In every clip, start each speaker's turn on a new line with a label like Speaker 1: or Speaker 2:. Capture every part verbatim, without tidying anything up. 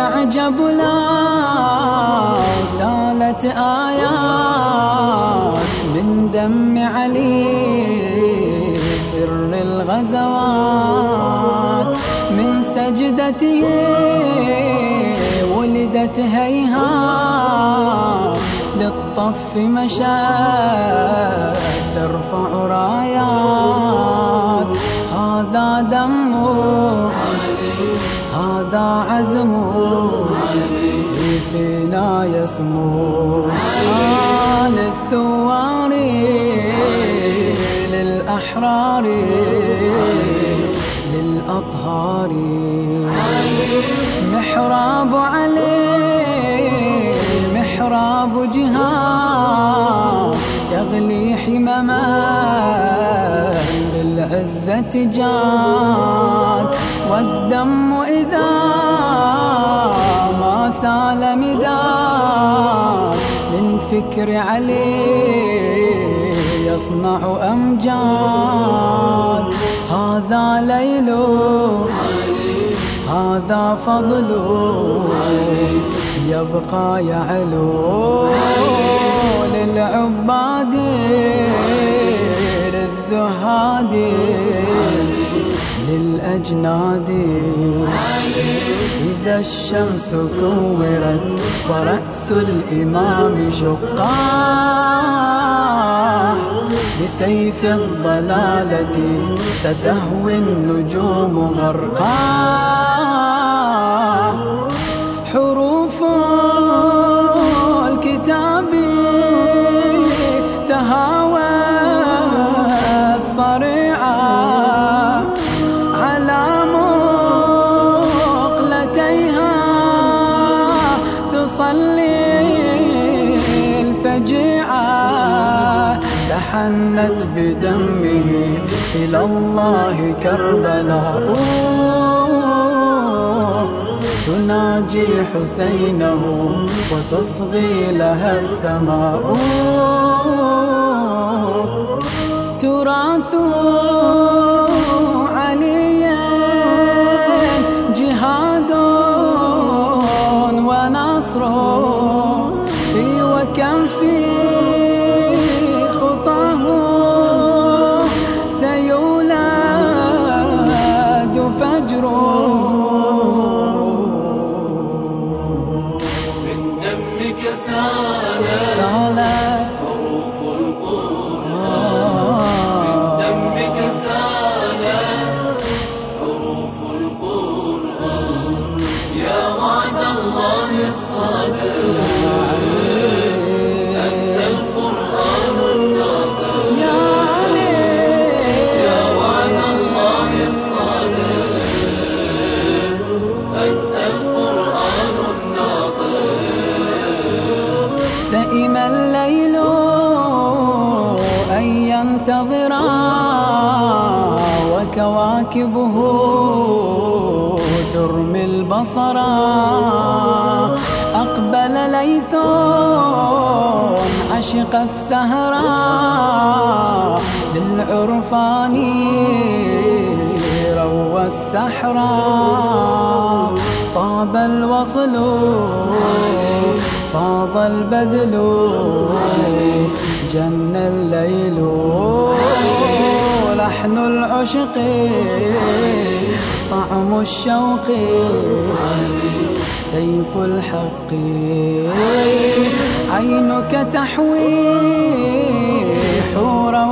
Speaker 1: يعجب لو سالت آيات من دم علي سر الغزوات، من سجدته ولدت هيهات، للطف مشت ترفع رايات. هذا دمه هذا عزمه فينا يسمو، آه للثوار للأحرار للأطهار. محراب علي محراب جهاد، يغلي حمما بالعزة جاد. والدم إذا ما سال مداد، من فكر علي يصنع أمجاد. هذا ليل هذا فضل يبقى يعلو، للعباد للزهاد للأجناد. إذا الشمس كورت ورأس الإمام شقاه، بسيف الضلالة ستهوي النجوم غرقاه. حروف الكتاب تهاوت صريعة على مقلتيها، تصلي الفجيعة. تحنت بدمه إلى الله كربلاء، تناجي حسينه وتصغي لها السماء. تراث عليا جهاد ونصر، وكم في خطاه سيولد فجر. سالت
Speaker 2: حروف القرآن، من دمك سالت حروف القرآن. يا وعد الله الصادق، أنت القرآن الناطق.
Speaker 1: يا علي
Speaker 2: يا وعد الله الصادق، أنت القرآن الناطق.
Speaker 1: سئم الليل أن ينتظرا، وكواكبه ترمي البصرا. أقبل ليث عشق السهرا، للعرفان روى السحرا. طاب الوصل فاض البذل، جن الليل. لحن العشق طعم الشوق، سيف الحق. عينك تحوي حورا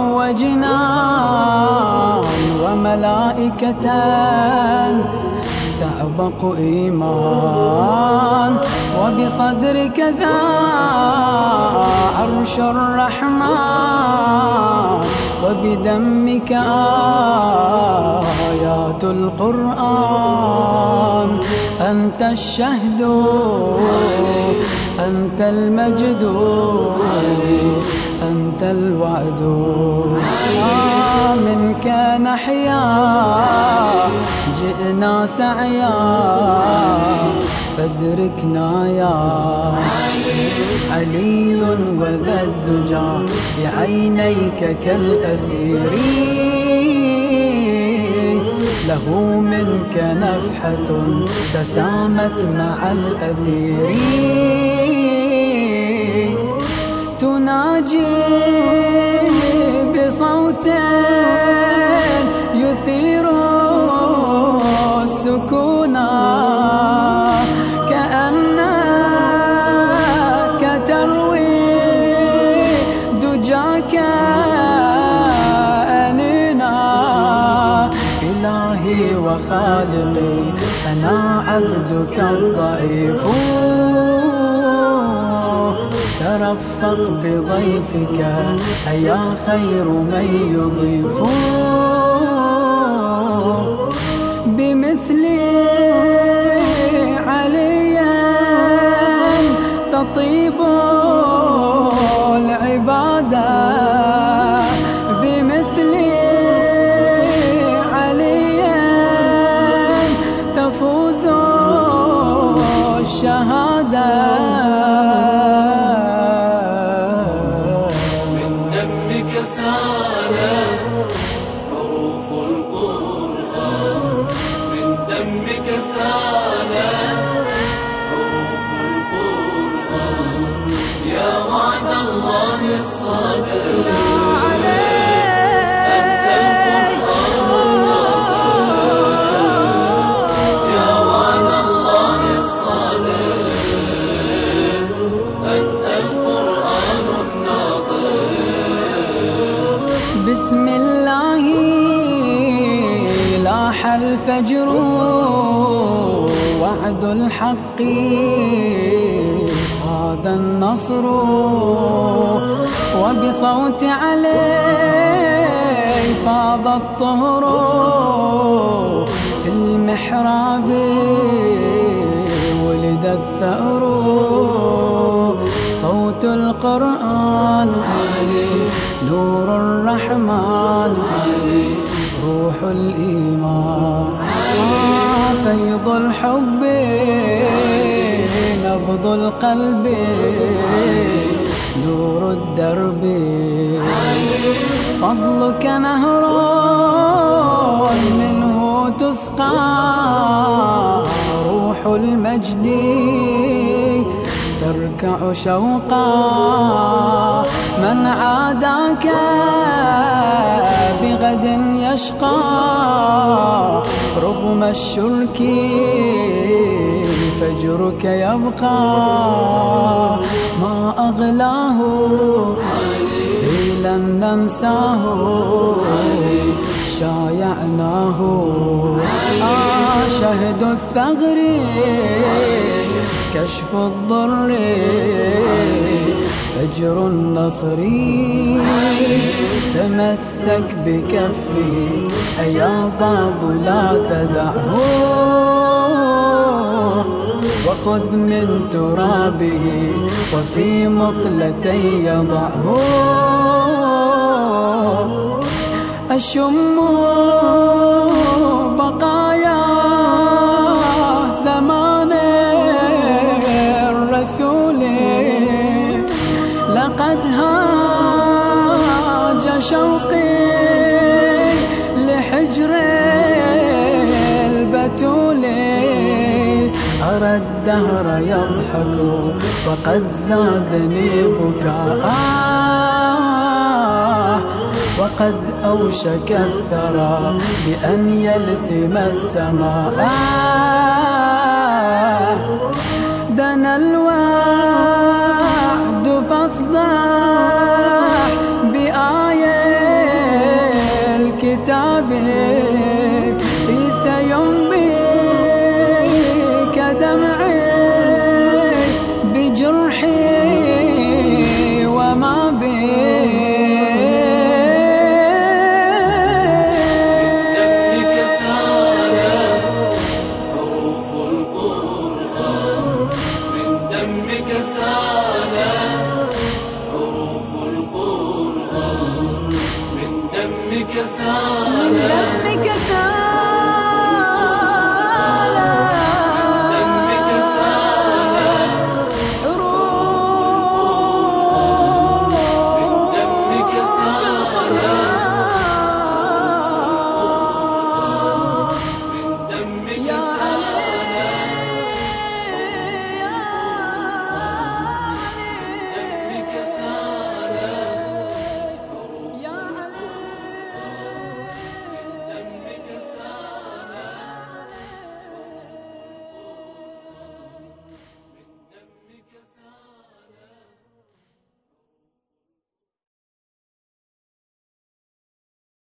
Speaker 1: وجنان، وملائكة تعبق إيمان. وبصدرك ذا عرش الرحمن، وبدمك آيات القرآن. أنت الشهد أنت المجد أنت الوعد. منك نحيا جئنا سعيا، فادركنا يا علي. وذا الدجى بعينيك كالأسير، له منك نفحة تسامت مع الأثير تناجي بصوت يثير السكونا كأنك تروي دجاك أنينا إلهي وخالقي أنا عبدك الضعيف ترفق بضيفك أيا خير من يضيف بمثلي عليا تطيب العبادة بمثلي عليا تفوز الشهادة
Speaker 2: من دمك سالت حروف القرآن من دمك سالت حروف القرآن يا وعد الله الصادق
Speaker 1: بسم الله لاح الفجر وعد الحق هذا النصر وبصوت علي فاض الطهر في المحراب ولد الثأر صوت القرآن علي نور الرحمن علي روح الإيمان آه فيض الحب نبض القلب نور الدرب فضلك نهر منه تسقى روح المجد تركع شوقا من عاداك بغد يشقى رغم الشرك فجرك يبقى ما أغلاه ليلا ننساه شايعناه آه شهد الثغر كشف الضر فجر النصر تمسك بكفه أيا باب لا تدعه وخذ من ترابه وفي مقلتي يضعه أشم بقايا زمان الرسول لقد هاج شوقي لحجر البتول أرى الدهر يضحك وقد زادني بكاء وقد أوشك الثرى بأن يلثم السماء دنا الوعد فاصدح بآية الكتاب سينبي كدمعي بجرحي وما بي
Speaker 2: دمك سالت حروف القرآن من دمك سالت